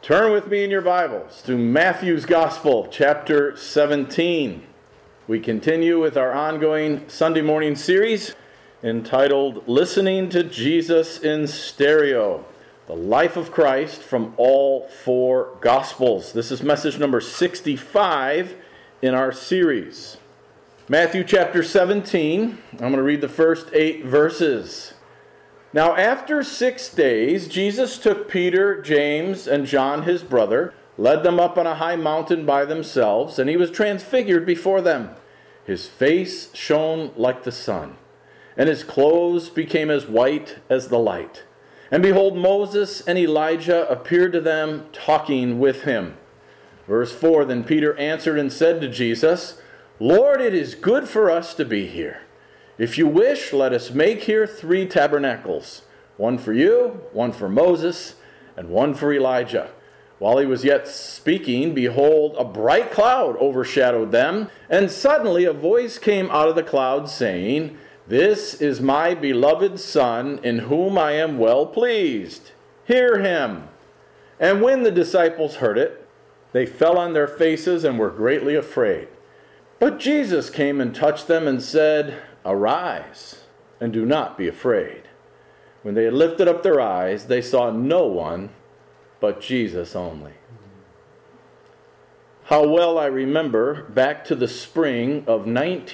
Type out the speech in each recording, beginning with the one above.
Turn with me in your Bibles to Matthew's Gospel, chapter 17. We continue with our ongoing Sunday morning series entitled Listening to Jesus in Stereo, the life of Christ from all four Gospels. This is message number 65 in our series. Matthew chapter 17, I'm going to read the first 8 verses. Now after 6 days, Jesus took Peter, James, and John his brother, led them up on a high mountain by themselves, and he was transfigured before them. His face shone like the sun, and his clothes became as white as the light. And behold, Moses and Elijah appeared to them, talking with him. Verse 4, Then Peter answered and said to Jesus, Lord, it is good for us to be here. If you wish, let us make here 3 tabernacles, one for you, one for Moses, and one for Elijah. While he was yet speaking, behold, a bright cloud overshadowed them, and suddenly a voice came out of the cloud, saying, This is my beloved Son, in whom I am well pleased. Hear him. And when the disciples heard it, they fell on their faces and were greatly afraid. But Jesus came and touched them and said, Arise, and do not be afraid. When they had lifted up their eyes, they saw no one but Jesus only. How well I remember back to the spring of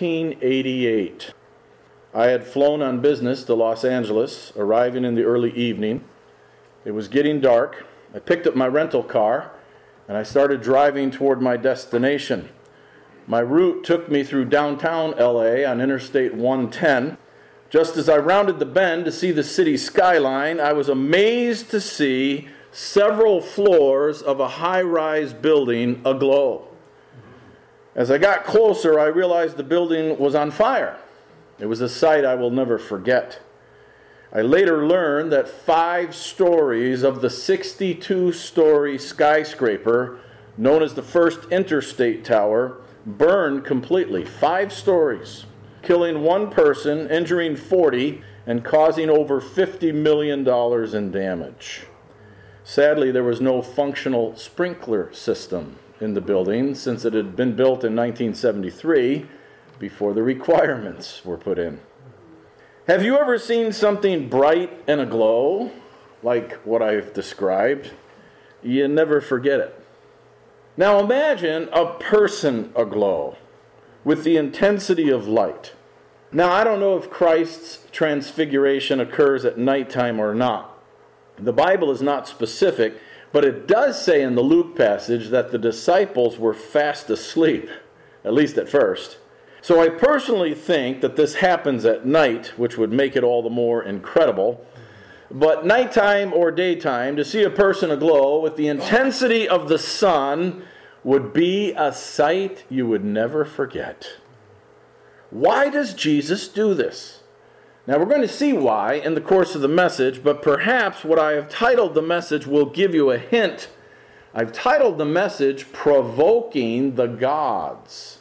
1988. I had flown on business to Los Angeles, arriving in the early evening. It was getting dark. I picked up my rental car, and I started driving toward my destination. My route took me through downtown LA on Interstate 110. Just as I rounded the bend to see the city skyline, I was amazed to see several floors of a high-rise building aglow. As I got closer, I realized the building was on fire. It was a sight I will never forget. I later learned that 5 stories of the 62-story skyscraper, known as the First Interstate Tower, burned completely. 5 stories, killing 1 person, injuring 40, and causing over $50 million in damage. Sadly, there was no functional sprinkler system in the building since it had been built in 1973 before the requirements were put in. Have you ever seen something bright and aglow like what I've described? You never forget it. Now imagine a person aglow with the intensity of light. Now I don't know if Christ's transfiguration occurs at nighttime or not. The Bible is not specific, but it does say in the Luke passage that the disciples were fast asleep, at least at first. So I personally think that this happens at night, which would make it all the more incredible. But nighttime or daytime, to see a person aglow with the intensity of the sun would be a sight you would never forget. Why does Jesus do this? Now we're going to see why in the course of the message, but perhaps what I have titled the message will give you a hint. I've titled the message, Provoking the Gods.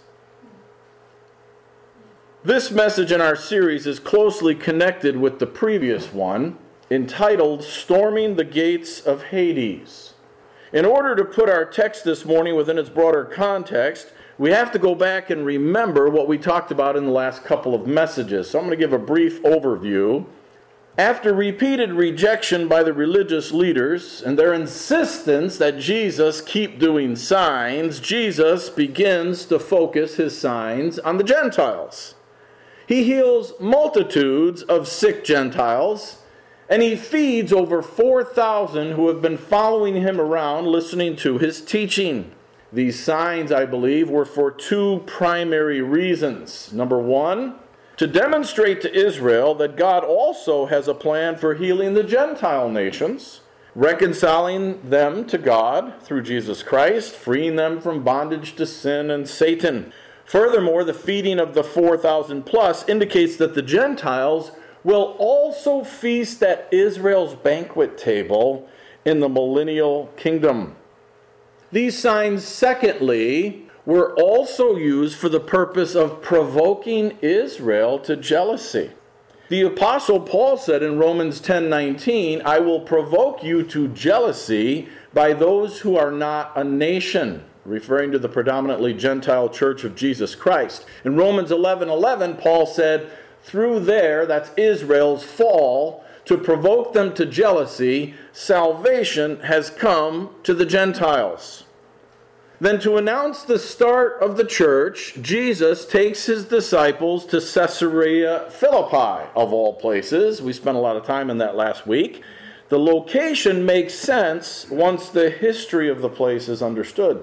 This message in our series is closely connected with the previous one, entitled Storming the Gates of Hades. In order to put our text this morning within its broader context, we have to go back and remember what we talked about in the last couple of messages. So I'm going to give a brief overview. After repeated rejection by the religious leaders and their insistence that Jesus keep doing signs, Jesus begins to focus his signs on the Gentiles. He heals multitudes of sick Gentiles, and he feeds over 4,000 who have been following him around, listening to his teaching. These signs, I believe, were for 2 primary reasons. Number 1, to demonstrate to Israel that God also has a plan for healing the Gentile nations, reconciling them to God through Jesus Christ, freeing them from bondage to sin and Satan. Furthermore, the feeding of the 4,000 plus indicates that the Gentiles will also feast at Israel's banquet table in the millennial kingdom. These signs, secondly, were also used for the purpose of provoking Israel to jealousy. The Apostle Paul said in Romans 10:19, I will provoke you to jealousy by those who are not a nation, referring to the predominantly Gentile church of Jesus Christ. In Romans 11:11, Paul said, through there, that's Israel's fall, to provoke them to jealousy, salvation has come to the Gentiles. Then to announce the start of the church, Jesus takes his disciples to Caesarea Philippi, of all places. We spent a lot of time in that last week. The location makes sense once the history of the place is understood.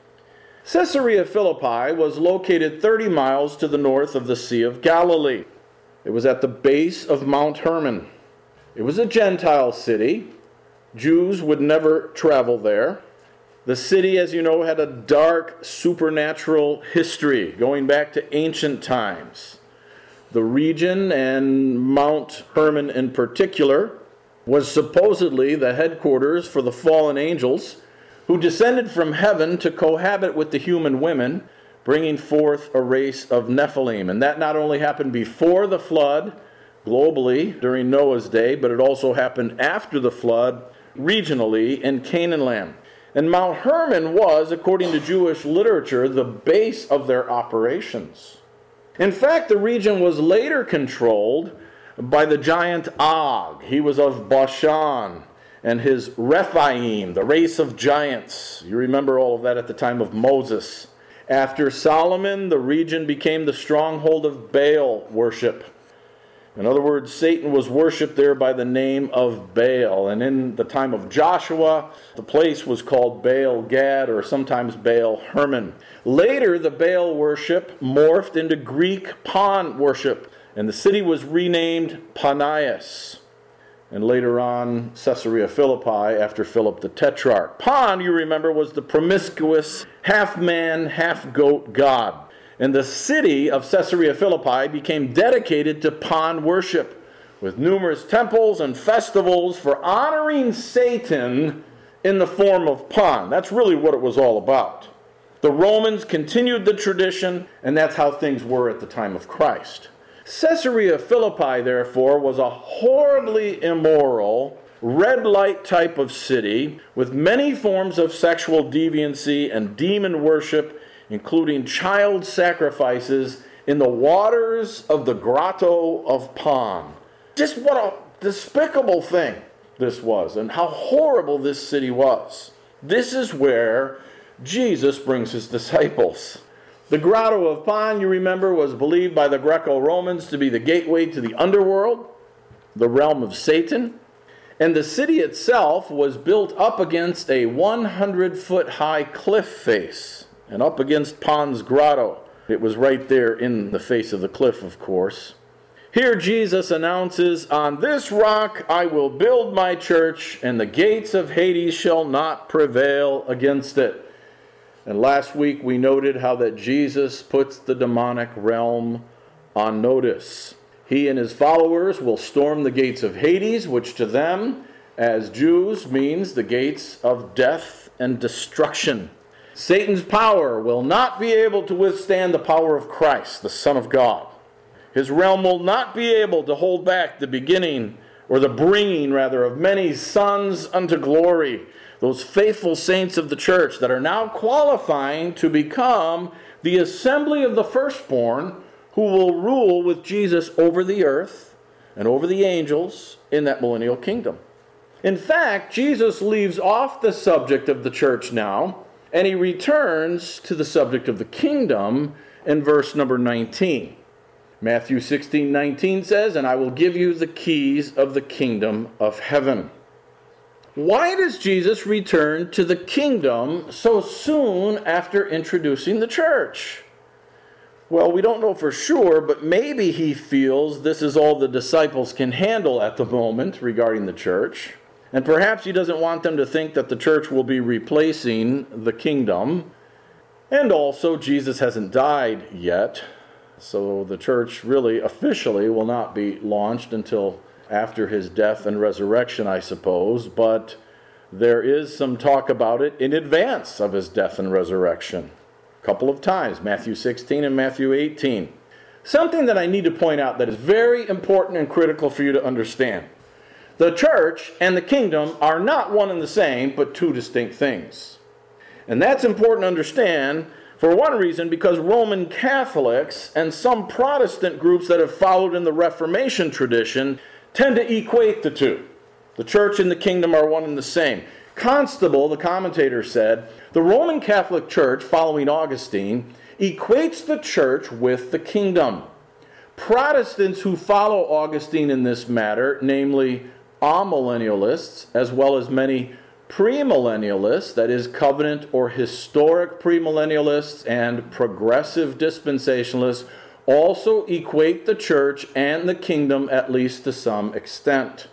Caesarea Philippi was located 30 miles to the north of the Sea of Galilee. It was at the base of Mount Hermon. It was a Gentile city. Jews would never travel there. The city, as you know, had a dark supernatural history going back to ancient times. The region, and Mount Hermon in particular, was supposedly the headquarters for the fallen angels who descended from heaven to cohabit with the human women, bringing forth a race of Nephilim. And that not only happened before the flood, globally, during Noah's day, but it also happened after the flood, regionally, in Canaan land. And Mount Hermon was, according to Jewish literature, the base of their operations. In fact, the region was later controlled by the giant Og. He was of Bashan, and his Rephaim, the race of giants. You remember all of that at the time of Moses. After Solomon, the region became the stronghold of Baal worship. In other words, Satan was worshipped there by the name of Baal. And in the time of Joshua, the place was called Baal Gad, or sometimes Baal Hermon. Later, the Baal worship morphed into Greek Pan worship, and the city was renamed Panias. And later on, Caesarea Philippi, after Philip the Tetrarch. Pan, you remember, was the promiscuous half-man, half-goat god. And the city of Caesarea Philippi became dedicated to Pan worship, with numerous temples and festivals for honoring Satan in the form of Pan. That's really what it was all about. The Romans continued the tradition, and that's how things were at the time of Christ. Caesarea Philippi, therefore, was a horribly immoral, red light type of city with many forms of sexual deviancy and demon worship, including child sacrifices in the waters of the Grotto of Pan. Just what a despicable thing this was, and how horrible this city was. This is where Jesus brings his disciples. The Grotto of Pan, you remember, was believed by the Greco-Romans to be the gateway to the underworld, the realm of Satan. And the city itself was built up against a 100-foot high cliff face. And up against Pan's grotto. It was right there in the face of the cliff, of course. Here Jesus announces, on this rock I will build my church, and the gates of Hades shall not prevail against it. And last week we noted how that Jesus puts the demonic realm on notice. He and his followers will storm the gates of Hades, which to them, as Jews, means the gates of death and destruction. Satan's power will not be able to withstand the power of Christ, the Son of God. His realm will not be able to hold back the beginning, or the bringing, rather, of many sons unto glory, those faithful saints of the church that are now qualifying to become the assembly of the firstborn, who will rule with Jesus over the earth and over the angels in that millennial kingdom. In fact, Jesus leaves off the subject of the church now, and he returns to the subject of the kingdom in verse number 19. Matthew 16:19 says, and I will give you the keys of the kingdom of heaven. Why does Jesus return to the kingdom so soon after introducing the church? Well, we don't know for sure, but maybe he feels this is all the disciples can handle at the moment regarding the church. And perhaps he doesn't want them to think that the church will be replacing the kingdom. And also, Jesus hasn't died yet, so the church really officially will not be launched until after his death and resurrection, I suppose. But there is some talk about it in advance of his death and resurrection. A couple of times, Matthew 16 and Matthew 18. Something that I need to point out that is very important and critical for you to understand. The church and the kingdom are not one and the same, but two distinct things. And that's important to understand for one reason, because Roman Catholics and some Protestant groups that have followed in the Reformation tradition tend to equate the two. The church and the kingdom are one and the same. Constable, the commentator, said, the Roman Catholic Church, following Augustine, equates the church with the kingdom. Protestants who follow Augustine in this matter, namely amillennialists, as well as many premillennialists, that is, covenant or historic premillennialists and progressive dispensationalists, also equate the church and the kingdom, at least to some extent.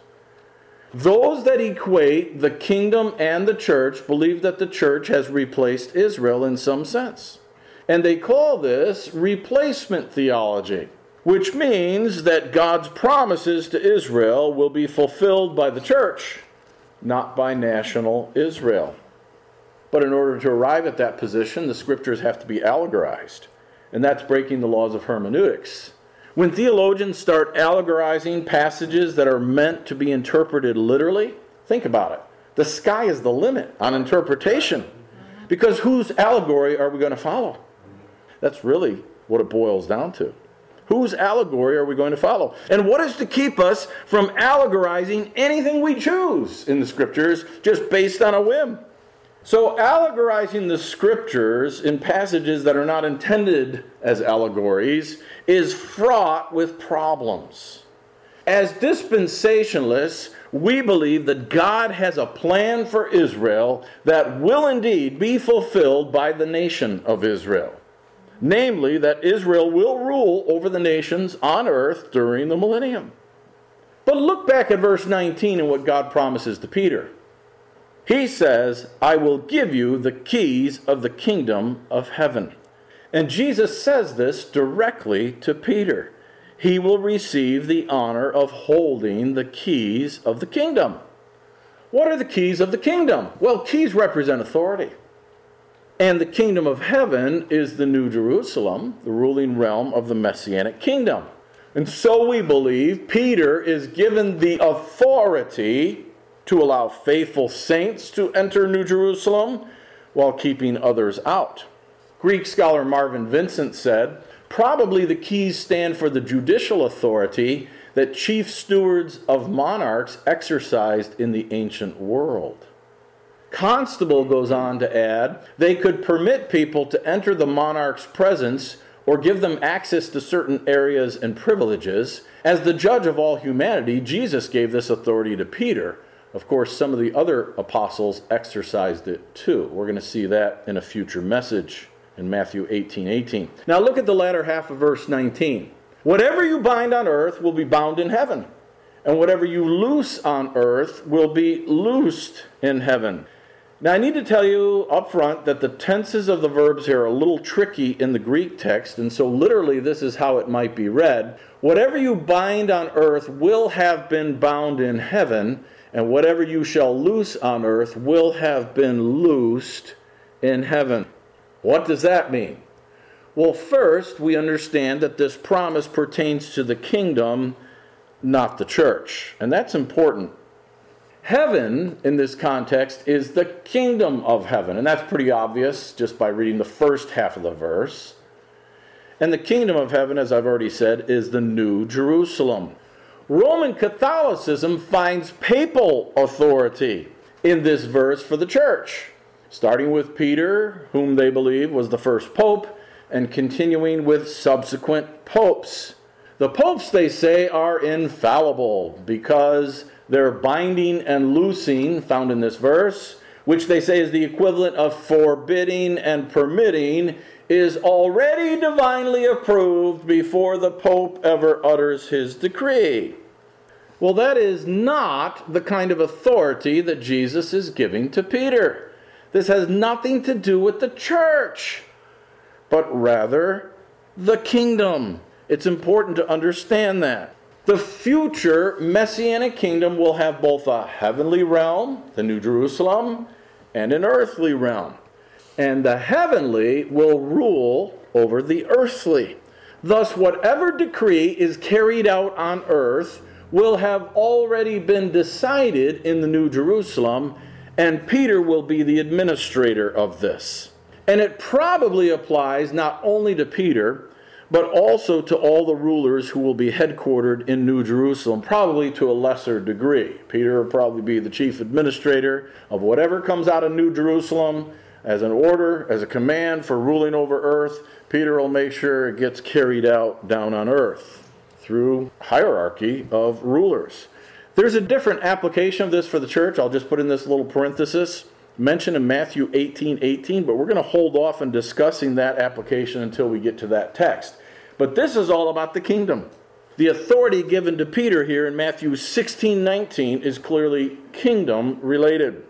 Those that equate the kingdom and the church believe that the church has replaced Israel in some sense. And they call this replacement theology, which means that God's promises to Israel will be fulfilled by the church, not by national Israel. But in order to arrive at that position, the scriptures have to be allegorized. And that's breaking the laws of hermeneutics. When theologians start allegorizing passages that are meant to be interpreted literally, think about it. The sky is the limit on interpretation. Because whose allegory are we going to follow? That's really what it boils down to. Whose allegory are we going to follow? And what is to keep us from allegorizing anything we choose in the scriptures just based on a whim? So allegorizing the scriptures in passages that are not intended as allegories is fraught with problems. As dispensationalists, we believe that God has a plan for Israel that will indeed be fulfilled by the nation of Israel. Namely, that Israel will rule over the nations on earth during the millennium. But look back at verse 19 and what God promises to Peter. He says, I will give you the keys of the kingdom of heaven. And Jesus says this directly to Peter. He will receive the honor of holding the keys of the kingdom. What are the keys of the kingdom? Well, keys represent authority. And the kingdom of heaven is the New Jerusalem, the ruling realm of the Messianic kingdom. And so we believe Peter is given the authority to allow faithful saints to enter New Jerusalem while keeping others out. Greek scholar Marvin Vincent said, probably the keys stand for the judicial authority that chief stewards of monarchs exercised in the ancient world. Constable goes on to add, they could permit people to enter the monarch's presence or give them access to certain areas and privileges. As the judge of all humanity, Jesus gave this authority to Peter. Of course, some of the other apostles exercised it too. We're going to see that in a future message in Matthew 18:18. Now look at the latter half of verse 19. Whatever you bind on earth will be bound in heaven, and whatever you loose on earth will be loosed in heaven. Now I need to tell you up front that the tenses of the verbs here are a little tricky in the Greek text, and so literally this is how it might be read. Whatever you bind on earth will have been bound in heaven, and whatever you shall loose on earth will have been loosed in heaven. What does that mean? Well, first, we understand that this promise pertains to the kingdom, not the church. And that's important. Heaven, in this context, is the kingdom of heaven. And that's pretty obvious just by reading the first half of the verse. And the kingdom of heaven, as I've already said, is the New Jerusalem. Roman Catholicism finds papal authority in this verse for the church, starting with Peter, whom they believe was the first pope, and continuing with subsequent popes. The popes, they say, are infallible because their binding and loosing, found in this verse, which they say is the equivalent of forbidding and permitting, is already divinely approved before the Pope ever utters his decree. Well, that is not the kind of authority that Jesus is giving to Peter. This has nothing to do with the church, but rather the kingdom. It's important to understand that. The future Messianic kingdom will have both a heavenly realm, the New Jerusalem, and an earthly realm. And the heavenly will rule over the earthly. Thus, whatever decree is carried out on earth will have already been decided in the New Jerusalem, and Peter will be the administrator of this. And it probably applies not only to Peter, but also to all the rulers who will be headquartered in New Jerusalem, probably to a lesser degree. Peter will probably be the chief administrator of whatever comes out of New Jerusalem as an order, as a command for ruling over earth. Peter will make sure it gets carried out down on earth through hierarchy of rulers. There's a different application of this for the church. I'll just put in this little parenthesis mentioned in Matthew 18:18, but we're going to hold off on discussing that application until we get to that text. But this is all about the kingdom. The authority given to Peter here in Matthew 16:19 is clearly kingdom related.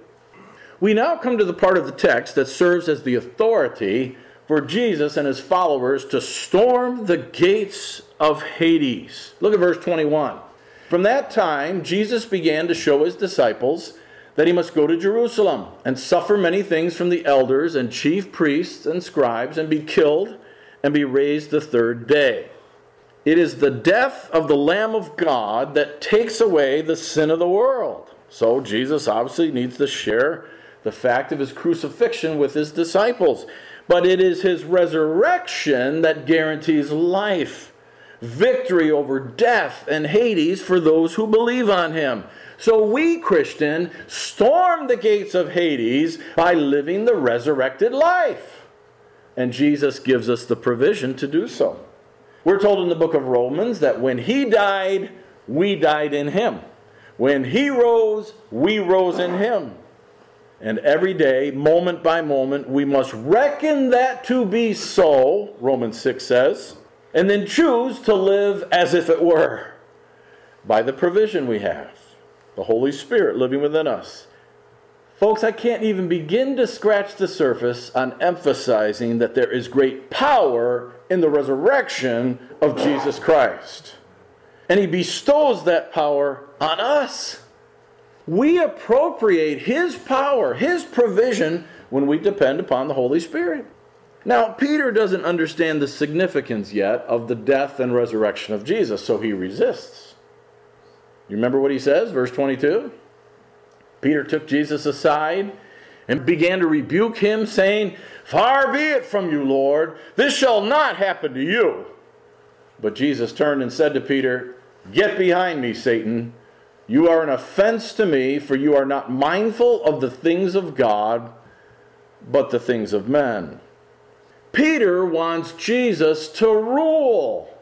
We now come to the part of the text that serves as the authority for Jesus and his followers to storm the gates of Hades. Look at verse 21. From that time, Jesus began to show his disciples that he must go to Jerusalem and suffer many things from the elders and chief priests and scribes and be killed and be raised the third day. It is the death of the Lamb of God that takes away the sin of the world. So Jesus obviously needs to share the fact of his crucifixion with his disciples. But it is his resurrection that guarantees life, victory over death and Hades for those who believe on him. So we, Christian, storm the gates of Hades by living the resurrected life. And Jesus gives us the provision to do so. We're told in the book of Romans that when he died, we died in him. When he rose, we rose in him. And every day, moment by moment, we must reckon that to be so, Romans 6 says, and then choose to live as if it were, by the provision we have, the Holy Spirit living within us. Folks, I can't even begin to scratch the surface on emphasizing that there is great power in the resurrection of Jesus Christ. And he bestows that power on us. We appropriate his power, his provision, when we depend upon the Holy Spirit. Now, Peter doesn't understand the significance yet of the death and resurrection of Jesus, so he resists. You remember what he says, verse 22? Peter took Jesus aside and began to rebuke him, saying, "Far be it from you, Lord, this shall not happen to you." But Jesus turned and said to Peter, "Get behind me, Satan. You are an offense to me, for you are not mindful of the things of God, but the things of men." Peter wants Jesus to rule,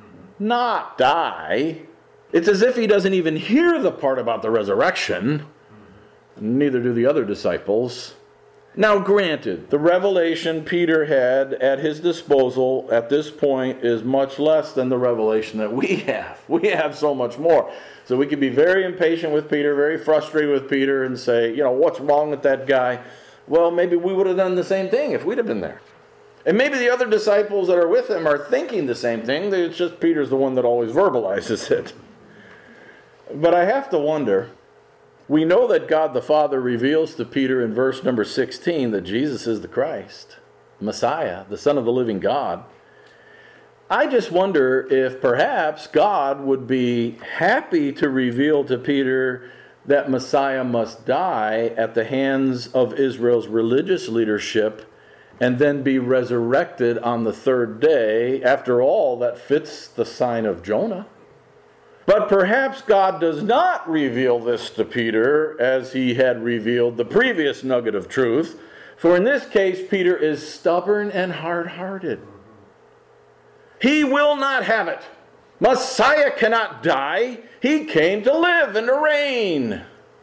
not die. It's as if he doesn't even hear the part about the resurrection. Neither do the other disciples. Now, granted, the revelation Peter had at his disposal at this point is much less than the revelation that we have. We have so much more. So we can be very impatient with Peter, very frustrated with Peter, and say, what's wrong with that guy? Well, maybe we would have done the same thing if we'd have been there. And maybe the other disciples that are with him are thinking the same thing. It's just Peter's the one that always verbalizes it. But I have to wonder, we know that God the Father reveals to Peter in verse number 16 that Jesus is the Christ, Messiah, the Son of the living God. I just wonder if perhaps God would be happy to reveal to Peter that Messiah must die at the hands of Israel's religious leadership and then be resurrected on the third day. After all, that fits the sign of Jonah. But perhaps God does not reveal this to Peter as he had revealed the previous nugget of truth. For in this case, Peter is stubborn and hard-hearted. He will not have it. Messiah cannot die. He came to live and to reign.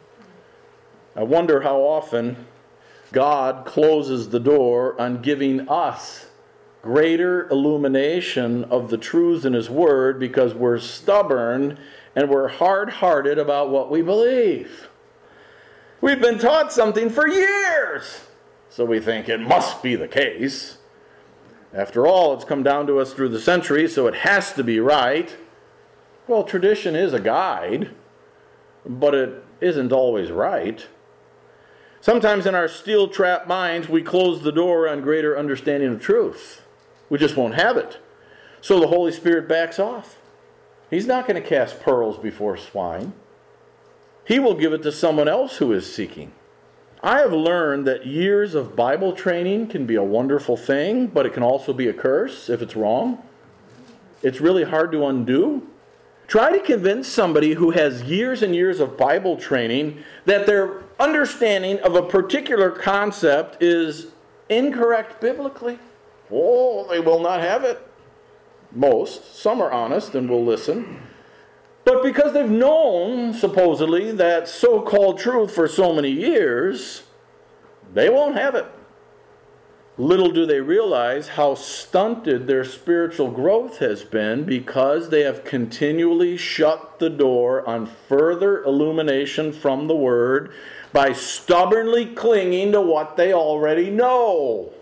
I wonder how often God closes the door on giving us greater illumination of the truths in his word because we're stubborn and we're hard-hearted about what we believe. We've been taught something for years, so we think it must be the case. After all, it's come down to us through the centuries, so it has to be right. Well, tradition is a guide, but it isn't always right. Sometimes in our steel-trap minds, we close the door on greater understanding of truth. We just won't have it. So the Holy Spirit backs off. He's not going to cast pearls before swine. He will give it to someone else who is seeking. I have learned that years of Bible training can be a wonderful thing, but it can also be a curse if it's wrong. It's really hard to undo. Try to convince somebody who has years and years of Bible training that their understanding of a particular concept is incorrect biblically. Oh, they will not have it. Most. Some are honest and will listen. But because they've known, supposedly, that so-called truth for so many years, they won't have it. Little do they realize how stunted their spiritual growth has been because they have continually shut the door on further illumination from the Word by stubbornly clinging to what they already know.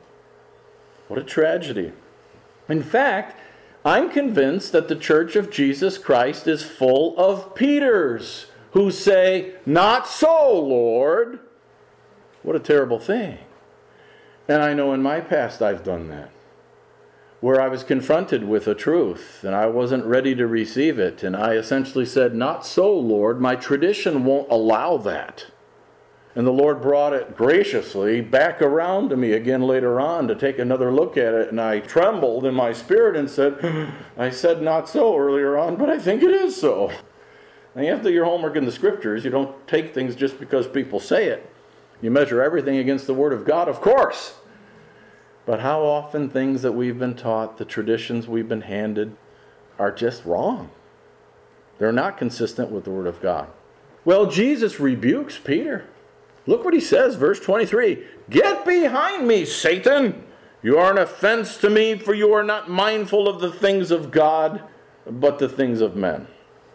What a tragedy. In fact, I'm convinced that the Church of Jesus Christ is full of Peters who say, "Not so, Lord." What a terrible thing. And I know in my past I've done that, where I was confronted with a truth and I wasn't ready to receive it. And I essentially said, "Not so, Lord. My tradition won't allow that." And the Lord brought it graciously back around to me again later on to take another look at it. And I trembled in my spirit and said, "I said not so earlier on, but I think it is so." Now you have to do your homework in the Scriptures. You don't take things just because people say it. You measure everything against the Word of God, of course. But how often things that we've been taught, the traditions we've been handed, are just wrong. They're not consistent with the Word of God. Well, Jesus rebukes Peter. Look what he says, verse 23. "Get behind me, Satan! You are an offense to me, for you are not mindful of the things of God, but the things of men."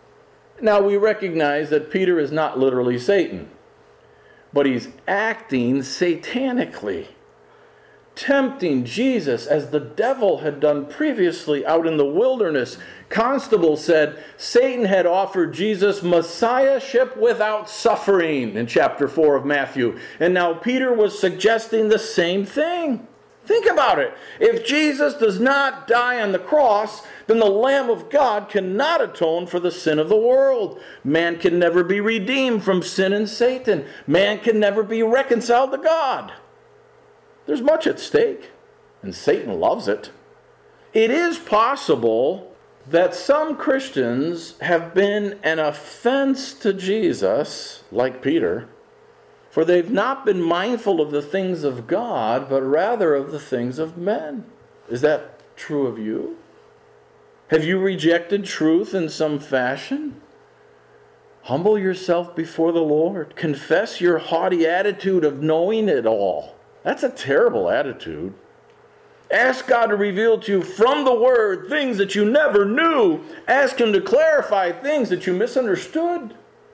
Now we recognize that Peter is not literally Satan, but he's acting satanically, tempting Jesus as the devil had done previously out in the wilderness. Constable said Satan had offered Jesus messiahship without suffering in chapter 4 of Matthew. And now Peter was suggesting the same thing. Think about it. If Jesus does not die on the cross, then the Lamb of God cannot atone for the sin of the world. Man can never be redeemed from sin and Satan. Man can never be reconciled to God. There's much at stake, and Satan loves it. It is possible that some Christians have been an offense to Jesus, like Peter, for they've not been mindful of the things of God, but rather of the things of men. Is that true of you? Have you rejected truth in some fashion? Humble yourself before the Lord. Confess your haughty attitude of knowing it all. That's a terrible attitude. Ask God to reveal to you from the Word things that you never knew. Ask Him to clarify things that you misunderstood.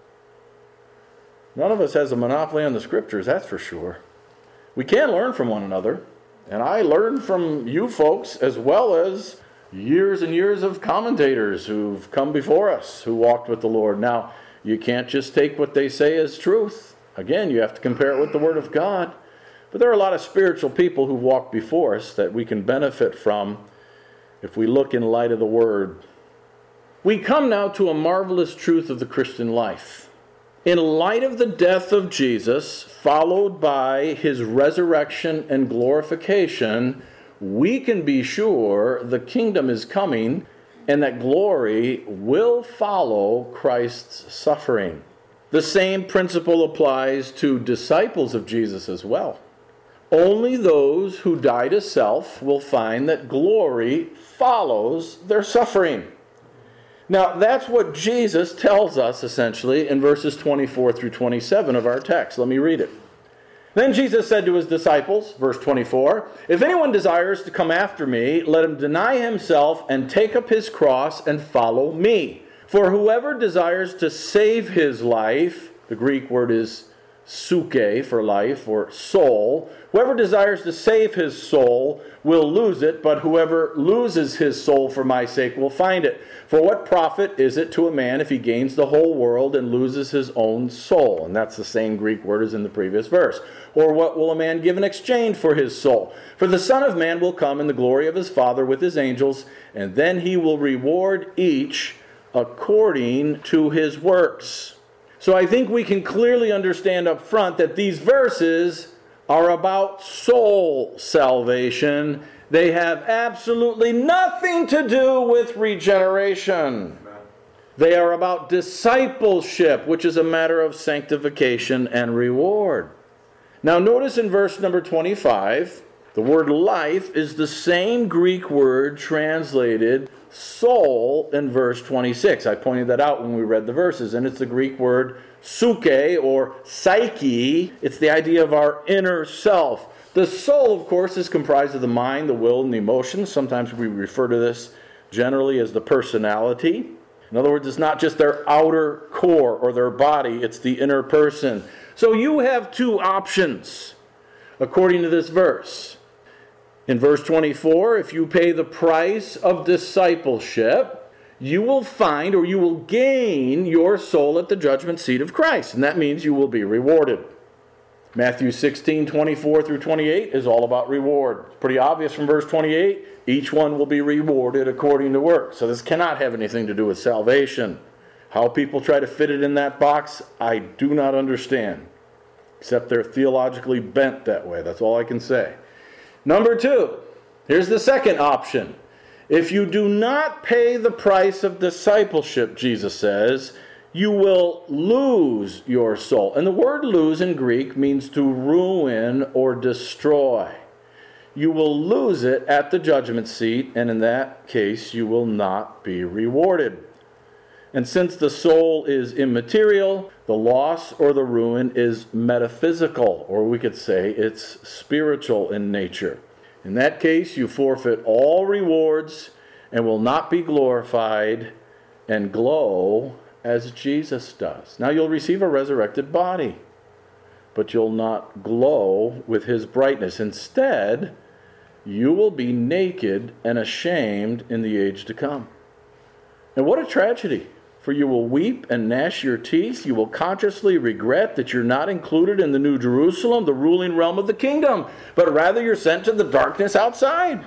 None of us has a monopoly on the Scriptures, that's for sure. We can learn from one another. And I learned from you folks as well as years and years of commentators who've come before us, who walked with the Lord. Now, you can't just take what they say as truth. Again, you have to compare it with the Word of God. But there are a lot of spiritual people who walk before us that we can benefit from if we look in light of the Word. We come now to a marvelous truth of the Christian life. In light of the death of Jesus, followed by His resurrection and glorification, we can be sure the kingdom is coming and that glory will follow Christ's suffering. The same principle applies to disciples of Jesus as well. Only those who die to self will find that glory follows their suffering. Now, that's what Jesus tells us, essentially, in verses 24 through 27 of our text. Let me read it. Then Jesus said to His disciples, verse 24, "If anyone desires to come after me, let him deny himself and take up his cross and follow me. For whoever desires to save his life," the Greek word is suke for life or soul, "whoever desires to save his soul will lose it, but whoever loses his soul for my sake will find it. For what profit is it to a man if he gains the whole world and loses his own soul?" And that's the same Greek word as in the previous verse. "Or what will a man give in exchange for his soul? For the Son of Man will come in the glory of His Father with His angels, and then He will reward each according to his works. So I think we can clearly understand up front that these verses are about soul salvation. They have absolutely nothing to do with regeneration. They are about discipleship, which is a matter of sanctification and reward. Now notice in verse number 25, the word life is the same Greek word translated soul in verse 26. I pointed that out when we read the verses, and it's the Greek word suke or psyche. It's the idea of our inner self. The soul, of course, is comprised of the mind, the will, and the emotions. Sometimes we refer to this generally as the personality. In other words, it's not just their outer core or their body, it's the inner person. So you have two options according to this verse. In verse 24, if you pay the price of discipleship, you will find or you will gain your soul at the judgment seat of Christ. And that means you will be rewarded. Matthew 16, 24 through 28 is all about reward. It's pretty obvious from verse 28. Each one will be rewarded according to work. So this cannot have anything to do with salvation. How people try to fit it in that box, I do not understand. Except they're theologically bent that way. That's all I can say. Number two, here's the second option. If you do not pay the price of discipleship, Jesus says, you will lose your soul. And the word lose in Greek means to ruin or destroy. You will lose it at the judgment seat, and in that case, you will not be rewarded. And since the soul is immaterial, the loss or the ruin is metaphysical, or we could say it's spiritual in nature. In that case, you forfeit all rewards and will not be glorified and glow as Jesus does. Now you'll receive a resurrected body, but you'll not glow with his brightness. Instead, you will be naked and ashamed in the age to come. And what a tragedy! For you will weep and gnash your teeth. You will consciously regret that you're not included in the New Jerusalem, the ruling realm of the kingdom, but rather you're sent to the darkness outside.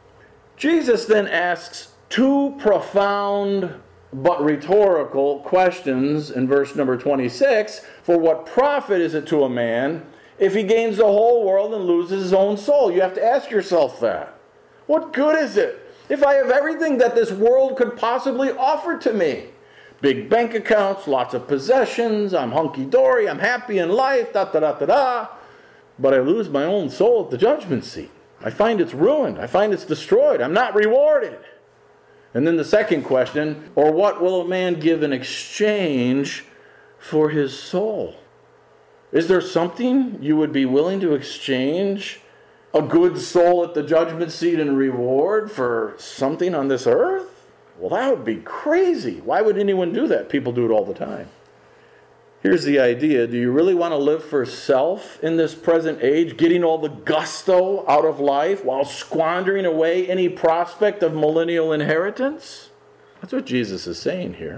Jesus then asks two profound but rhetorical questions in verse number 26. For what profit is it to a man if he gains the whole world and loses his own soul? You have to ask yourself that. What good is it if I have everything that this world could possibly offer to me? Big bank accounts, lots of possessions, I'm hunky-dory, I'm happy in life, da-da-da-da-da. But I lose my own soul at the judgment seat. I find it's ruined. I find it's destroyed. I'm not rewarded. And then the second question, or what will a man give in exchange for his soul? Is there something you would be willing to exchange a good soul at the judgment seat in reward for something on this earth? Well, that would be crazy. Why would anyone do that? People do it all the time. Here's the idea. Do you really want to live for self in this present age, getting all the gusto out of life while squandering away any prospect of millennial inheritance? That's what Jesus is saying here.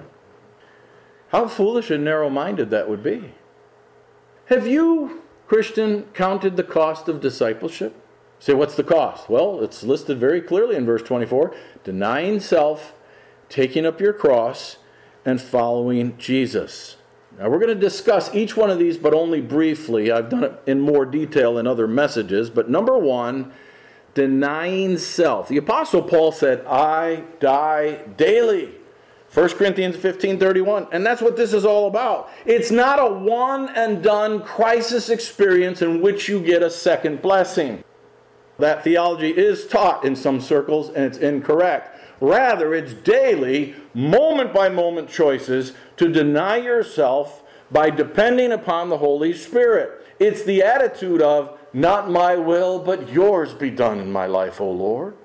How foolish and narrow-minded that would be. Have you, Christian, counted the cost of discipleship? Say, what's the cost? Well, it's listed very clearly in verse 24. Denying self, taking up your cross, and following Jesus. Now we're going to discuss each one of these, but only briefly. I've done it in more detail in other messages. But number one, denying self. The Apostle Paul said, I die daily. 1 Corinthians 15:31. And that's what this is all about. It's not a one and done crisis experience in which you get a second blessing. That theology is taught in some circles, and it's incorrect. Rather, it's daily, moment-by-moment choices to deny yourself by depending upon the Holy Spirit. It's the attitude of, not my will, but yours be done in my life, O Lord.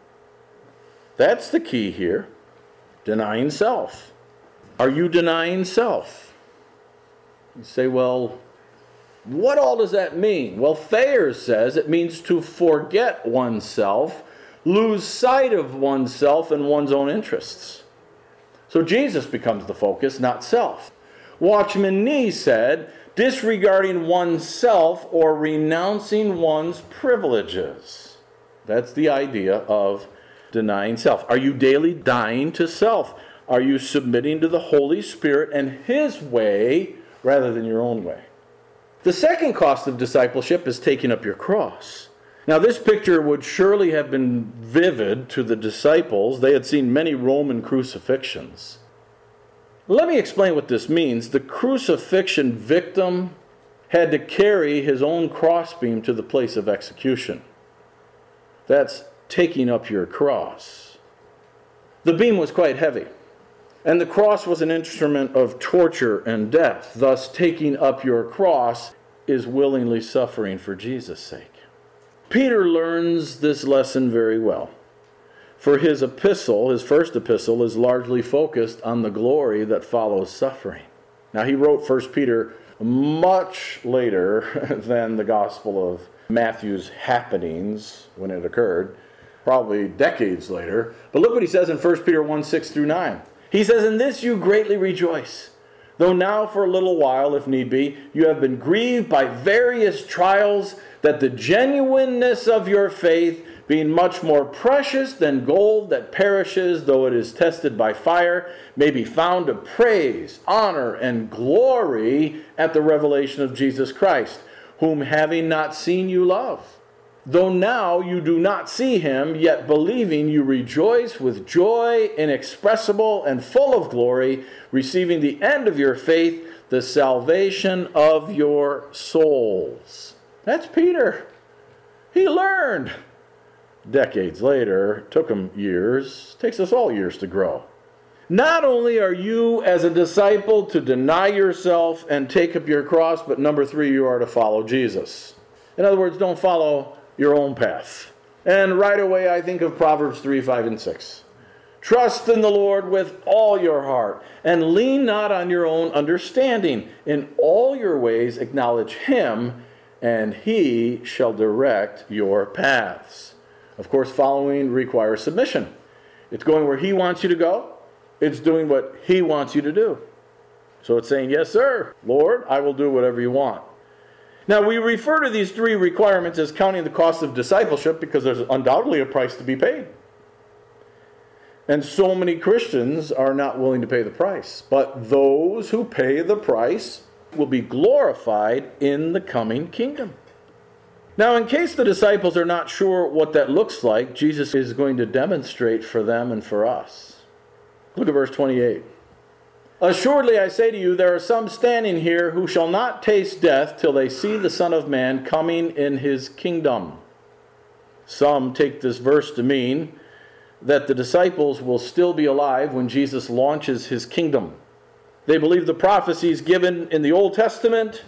That's the key here. Denying self. Are you denying self? You say, well, what all does that mean? Well, Thayer says it means to forget oneself, lose sight of oneself and one's own interests. So Jesus becomes the focus, not self. Watchman Nee said, disregarding oneself or renouncing one's privileges. That's the idea of denying self. Are you daily dying to self? Are you submitting to the Holy Spirit and His way rather than your own way? The second cost of discipleship is taking up your cross. Now, this picture would surely have been vivid to the disciples. They had seen many Roman crucifixions. Let me explain what this means. The crucifixion victim had to carry his own crossbeam to the place of execution. That's taking up your cross. The beam was quite heavy, and the cross was an instrument of torture and death. Thus, taking up your cross is willingly suffering for Jesus' sake. Peter learns this lesson very well. For his epistle, his first epistle, is largely focused on the glory that follows suffering. Now, he wrote 1 Peter much later than the Gospel of Matthew's happenings when it occurred, probably decades later. But look what he says in 1 Peter 1, 6 through 9. He says, "In this you greatly rejoice, though now for a little while, if need be, you have been grieved by various trials, that the genuineness of your faith, being much more precious than gold that perishes, though it is tested by fire, may be found to praise, honor, and glory at the revelation of Jesus Christ, whom having not seen you love. Though now you do not see him, yet believing you rejoice with joy inexpressible and full of glory, receiving the end of your faith, the salvation of your souls." That's Peter. He learned. Decades later, took him years, takes us all years to grow. Not only are you as a disciple to deny yourself and take up your cross, but number 3, you are to follow Jesus. In other words, don't follow your own path. And right away I think of Proverbs 3, 5, and 6. Trust in the Lord with all your heart, and lean not on your own understanding. In all your ways acknowledge him, and he shall direct your paths. Of course, following requires submission. It's going where he wants you to go. It's doing what he wants you to do. So it's saying, yes, sir, Lord, I will do whatever you want. Now, we refer to these 3 requirements as counting the cost of discipleship because there's undoubtedly a price to be paid. And so many Christians are not willing to pay the price. But those who pay the price will be glorified in the coming kingdom. Now, in case the disciples are not sure what that looks like, Jesus is going to demonstrate for them and for us. Look at verse 28. "Assuredly I say to you, there are some standing here who shall not taste death till they see the Son of Man coming in his kingdom." Some take this verse to mean that the disciples will still be alive when Jesus launches his kingdom. They believe the prophecies given in the Old Testament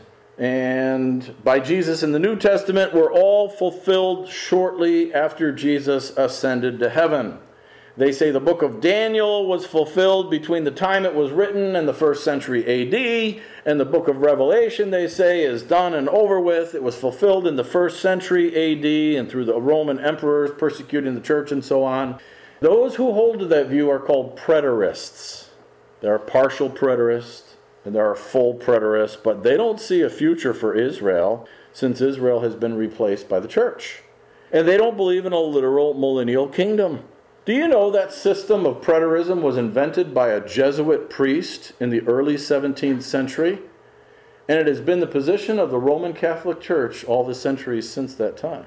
and by Jesus in the New Testament were all fulfilled shortly after Jesus ascended to heaven. They say the book of Daniel was fulfilled between the time it was written and the 1st century AD, and the book of Revelation, they say, is done and over with. It was fulfilled in the 1st century AD and through the Roman emperors persecuting the church and so on. Those who hold to that view are called preterists. There are partial preterists and there are full preterists, but they don't see a future for Israel since Israel has been replaced by the church. And they don't believe in a literal millennial kingdom. Do you know that system of preterism was invented by a Jesuit priest in the early 17th century? And it has been the position of the Roman Catholic Church all the centuries since that time.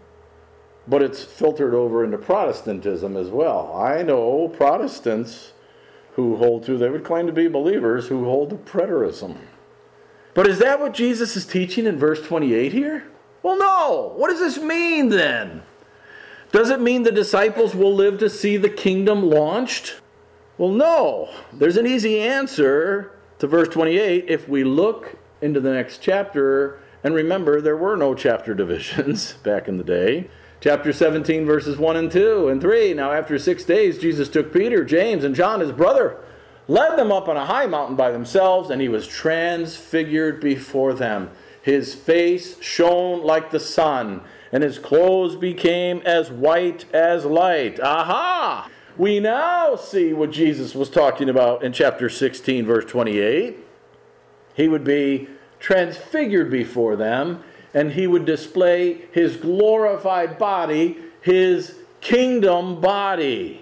But it's filtered over into Protestantism as well. I know Protestants who hold to, they would claim to be believers, who hold to preterism. But is that what Jesus is teaching in verse 28 here? Well, no. What does this mean then? Does it mean the disciples will live to see the kingdom launched? Well, no. There's an easy answer to verse 28 if we look into the next chapter. And remember, there were no chapter divisions back in the day. Chapter 17, verses 1 and 2 and 3. "Now after 6 days, Jesus took Peter, James, and John, his brother, led them up on a high mountain by themselves, and he was transfigured before them. His face shone like the sun, and his clothes became as white as light." Aha! We now see what Jesus was talking about in chapter 16, verse 28. He would be transfigured before them, and he would display his glorified body, his kingdom body.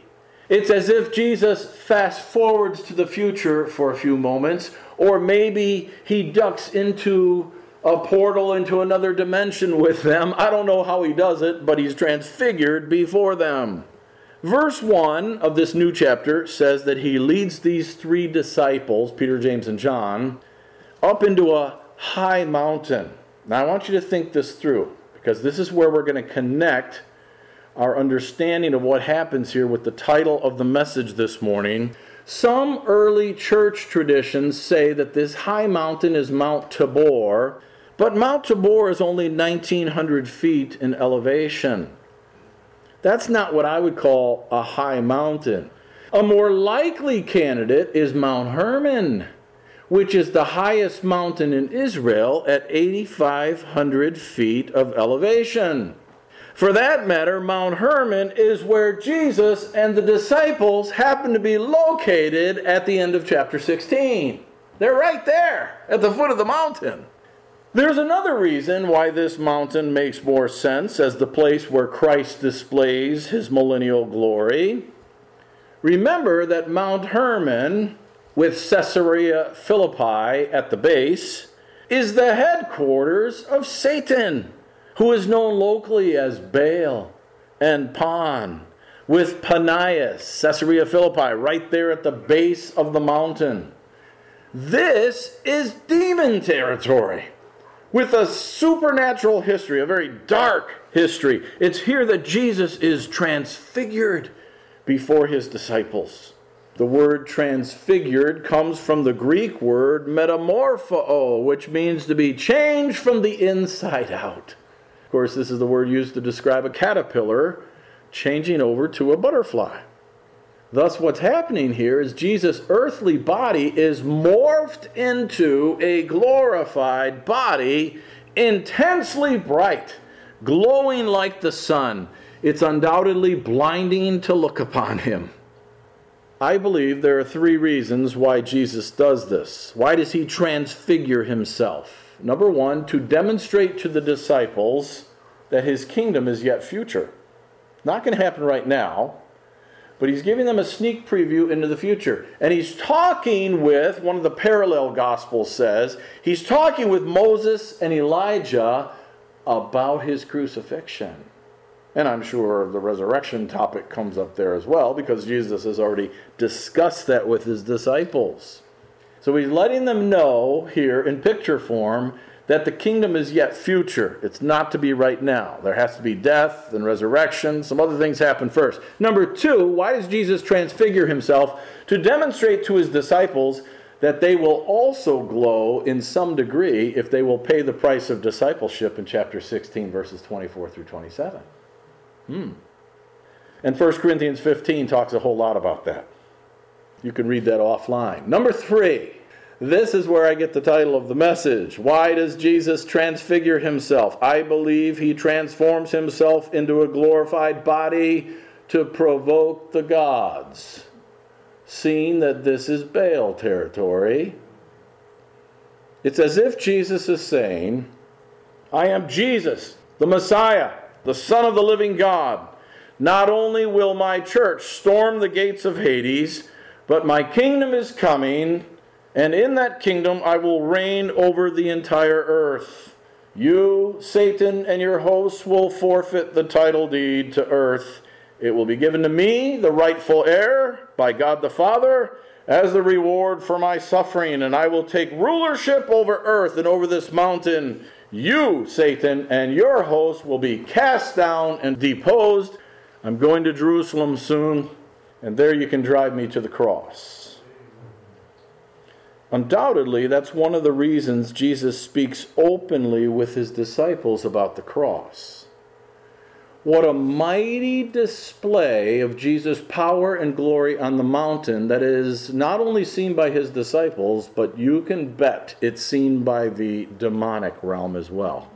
It's as if Jesus fast forwards to the future for a few moments, or maybe he ducks into a portal into another dimension with them. I don't know how he does it, but he's transfigured before them. Verse 1 of this new chapter says that he leads these three disciples, Peter, James, and John, up into a high mountain. Now I want you to think this through, because this is where we're going to connect our understanding of what happens here with the title of the message this morning. Some early church traditions say that this high mountain is Mount Tabor, but Mount Tabor is only 1,900 feet in elevation. That's not what I would call a high mountain. A more likely candidate is Mount Hermon, which is the highest mountain in Israel at 8,500 feet of elevation. For that matter, Mount Hermon is where Jesus and the disciples happen to be located at the end of chapter 16. They're right there at the foot of the mountain. There's another reason why this mountain makes more sense as the place where Christ displays his millennial glory. Remember that Mount Hermon, with Caesarea Philippi at the base, is the headquarters of Satan, who is known locally as Baal and Pan, with Panias, Caesarea Philippi, right there at the base of the mountain. This is demon territory, with a supernatural history, a very dark history. It's here that Jesus is transfigured before his disciples. The word transfigured comes from the Greek word metamorpho, which means to be changed from the inside out. Of course, this is the word used to describe a caterpillar changing over to a butterfly. Thus, what's happening here is Jesus' earthly body is morphed into a glorified body, intensely bright, glowing like the sun. It's undoubtedly blinding to look upon him. I believe there are three reasons why Jesus does this. Why does he transfigure himself? Number one, to demonstrate to the disciples that his kingdom is yet future. Not going to happen right now, but he's giving them a sneak preview into the future. And he's talking with, one of the parallel gospels says, he's talking with Moses and Elijah about his crucifixion. And I'm sure the resurrection topic comes up there as well, because Jesus has already discussed that with his disciples. So he's letting them know here in picture form that the kingdom is yet future. It's not to be right now. There has to be death and resurrection. Some other things happen first. Number two, why does Jesus transfigure himself? To demonstrate to his disciples that they will also glow in some degree if they will pay the price of discipleship in chapter 16, verses 24 through 27. And 1 Corinthians 15 talks a whole lot about that. You can read that offline. Number three, this is where I get the title of the message. Why does Jesus transfigure himself? I believe he transforms himself into a glorified body to provoke the gods. Seeing that this is Baal territory, it's as if Jesus is saying, I am Jesus, the Messiah, the Son of the living God. Not only will my church storm the gates of Hades, but my kingdom is coming, and in that kingdom I will reign over the entire earth. You, Satan, and your hosts will forfeit the title deed to earth. It will be given to me, the rightful heir, by God the Father, as the reward for my suffering, and I will take rulership over earth and over this mountain. You, Satan, and your hosts will be cast down and deposed. I'm going to Jerusalem soon, and there you can drive me to the cross. Undoubtedly, that's one of the reasons Jesus speaks openly with his disciples about the cross. What a mighty display of Jesus' power and glory on the mountain that is not only seen by his disciples, but you can bet it's seen by the demonic realm as well.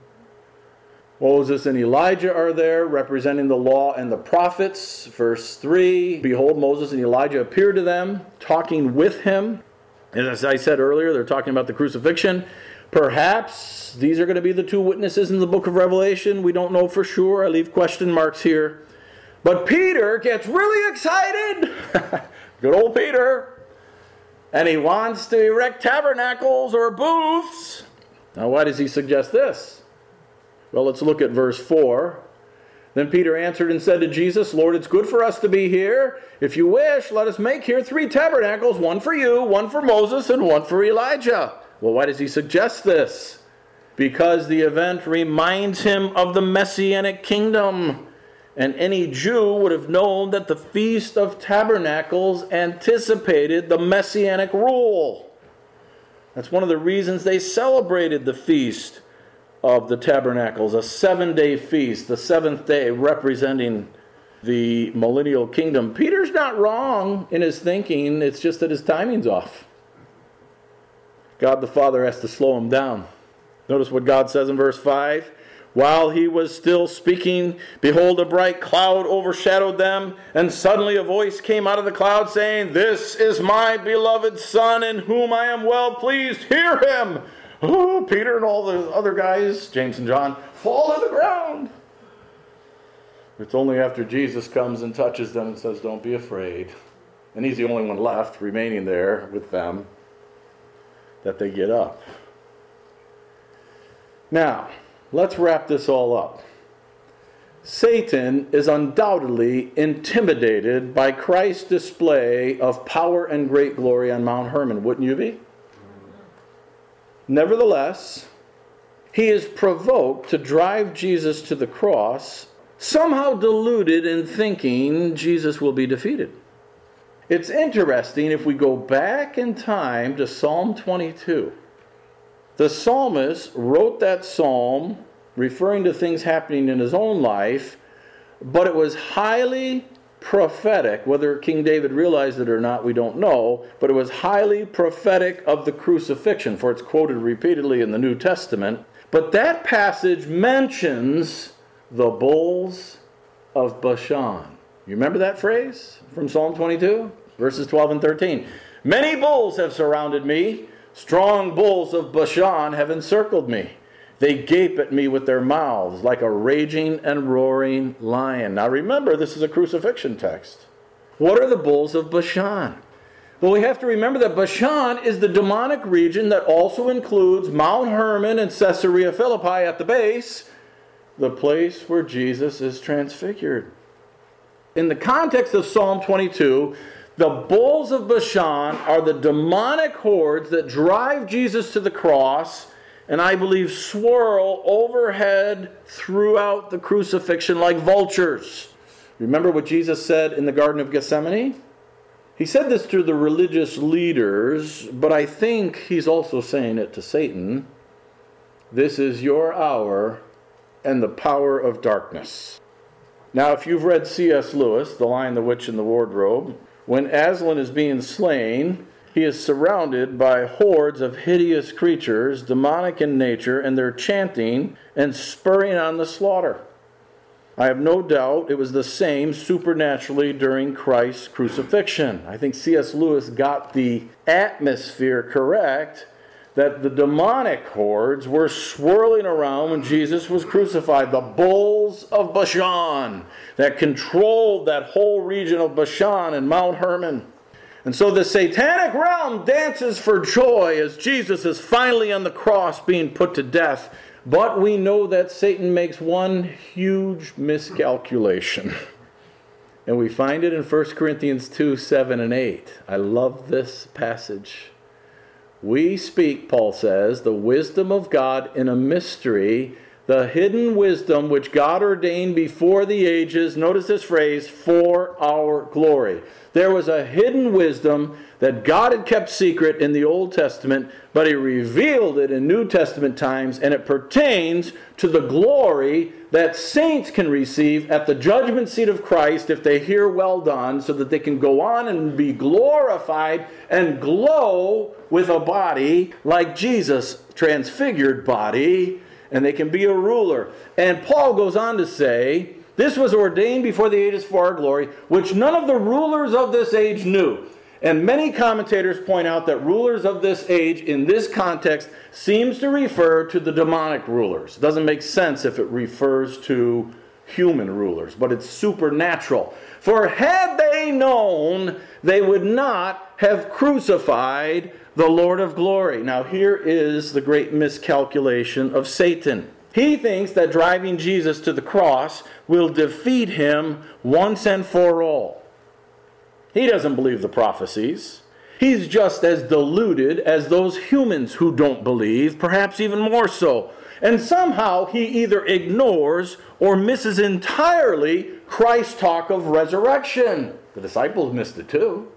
Moses and Elijah are there representing the law and the prophets. Verse 3, behold, Moses and Elijah appear to them, talking with him. And as I said earlier, they're talking about the crucifixion. Perhaps these are going to be the two witnesses in the book of Revelation. We don't know for sure. I leave question marks here. But Peter gets really excited. Good old Peter. And he wants to erect tabernacles or booths. Now, why does he suggest this? Well, let's look at verse 4. Then Peter answered and said to Jesus, Lord, it's good for us to be here. If you wish, let us make here 3 tabernacles, one for you, one for Moses, and one for Elijah. Well, why does he suggest this? Because the event reminds him of the Messianic kingdom. And any Jew would have known that the Feast of Tabernacles anticipated the Messianic rule. That's one of the reasons they celebrated the Feast of the Tabernacles, a 7-day feast, the 7th day representing the millennial kingdom. Peter's not wrong in his thinking, it's just that his timing's off. God the Father has to slow him down. Notice what God says in verse 5. While he was still speaking, behold, a bright cloud overshadowed them, and suddenly a voice came out of the cloud saying, This is my beloved Son, in whom I am well pleased. Hear him! Oh, Peter and all the other guys, James and John, fall to the ground. It's only after Jesus comes and touches them and says, Don't be afraid. And he's the only one left remaining there with them, that they get up. Now, let's wrap this all up. Satan is undoubtedly intimidated by Christ's display of power and great glory on Mount Hermon, wouldn't you be? Nevertheless, he is provoked to drive Jesus to the cross, somehow deluded in thinking Jesus will be defeated. It's interesting if we go back in time to Psalm 22. The psalmist wrote that psalm referring to things happening in his own life, but it was highly prophetic. Whether King David realized it or not, we don't know, but it was highly prophetic of the crucifixion, for it's quoted repeatedly in the New Testament. But that passage mentions the bulls of Bashan. You remember that phrase from Psalm 22, verses 12 and 13? Many bulls have surrounded me. Strong bulls of Bashan have encircled me. They gape at me with their mouths like a raging and roaring lion. Now remember, this is a crucifixion text. What are the bulls of Bashan? Well, we have to remember that Bashan is the demonic region that also includes Mount Hermon and Caesarea Philippi at the base, the place where Jesus is transfigured. In the context of Psalm 22, the bulls of Bashan are the demonic hordes that drive Jesus to the cross and I believe swirl overhead throughout the crucifixion like vultures. Remember what Jesus said in the Garden of Gethsemane? He said this to the religious leaders, but I think he's also saying it to Satan. This is your hour and the power of darkness. Now, if you've read C.S. Lewis, The Lion, the Witch, and the Wardrobe, when Aslan is being slain, he is surrounded by hordes of hideous creatures, demonic in nature, and they're chanting and spurring on the slaughter. I have no doubt it was the same supernaturally during Christ's crucifixion. I think C.S. Lewis got the atmosphere correct, that the demonic hordes were swirling around when Jesus was crucified. The bulls of Bashan that controlled that whole region of Bashan and Mount Hermon. And so the satanic realm dances for joy as Jesus is finally on the cross being put to death. But we know that Satan makes one huge miscalculation. And we find it in 1 Corinthians 2, 7 and 8. I love this passage. We speak, Paul says, the wisdom of God in a mystery, the hidden wisdom which God ordained before the ages, notice this phrase, for our glory. There was a hidden wisdom that God had kept secret in the Old Testament, but he revealed it in New Testament times, and it pertains to the glory that saints can receive at the judgment seat of Christ if they hear well done, so that they can go on and be glorified and glow with a body like Jesus' transfigured body, and they can be a ruler. And Paul goes on to say, this was ordained before the ages for our glory, which none of the rulers of this age knew. And many commentators point out that rulers of this age in this context seems to refer to the demonic rulers. It doesn't make sense if it refers to human rulers, but it's supernatural. For had they known, they would not have crucified the Lord of glory. Now here is the great miscalculation of Satan. He thinks that driving Jesus to the cross will defeat him once and for all. He doesn't believe the prophecies. He's just as deluded as those humans who don't believe, perhaps even more so. And somehow he either ignores or misses entirely Christ's talk of resurrection. The disciples missed it too.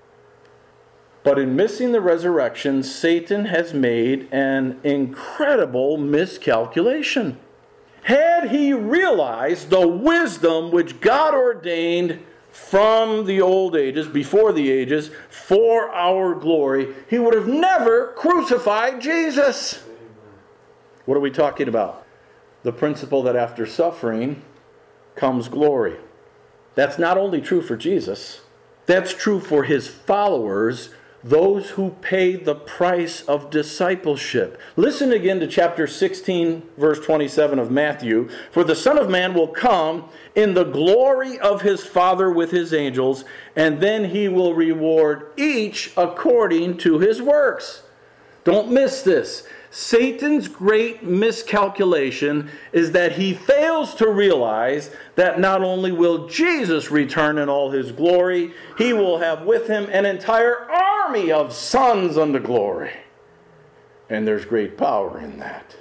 But in missing the resurrection, Satan has made an incredible miscalculation. Had he realized the wisdom which God ordained from the old ages, before the ages, for our glory, he would have never crucified Jesus. What are we talking about? The principle that after suffering comes glory. That's not only true for Jesus, that's true for his followers, those who pay the price of discipleship. Listen again to chapter 16, verse 27 of Matthew. For the Son of Man will come in the glory of his Father with his angels, and then he will reward each according to his works. Don't miss this. Satan's great miscalculation is that he fails to realize that not only will Jesus return in all his glory, he will have with him an entire army of sons unto glory. And there's great power in that.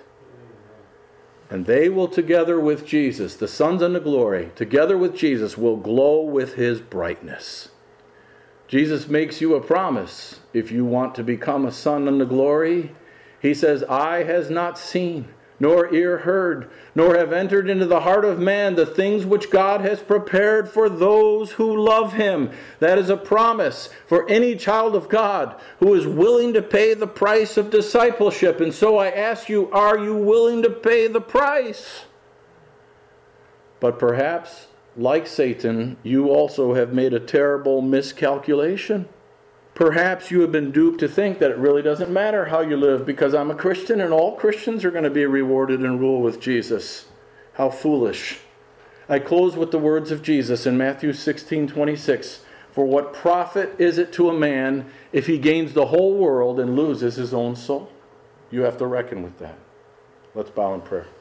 And they will together with Jesus, the sons unto glory, together with Jesus will glow with his brightness. Jesus makes you a promise. If you want to become a son unto glory, he says, eye has not seen, nor ear heard, nor have entered into the heart of man the things which God has prepared for those who love him. That is a promise for any child of God who is willing to pay the price of discipleship. And so I ask you, are you willing to pay the price? But perhaps, like Satan, you also have made a terrible miscalculation. Perhaps you have been duped to think that it really doesn't matter how you live because I'm a Christian and all Christians are going to be rewarded and rule with Jesus. How foolish. I close with the words of Jesus in Matthew 16:26. For what profit is it to a man if he gains the whole world and loses his own soul? You have to reckon with that. Let's bow in prayer.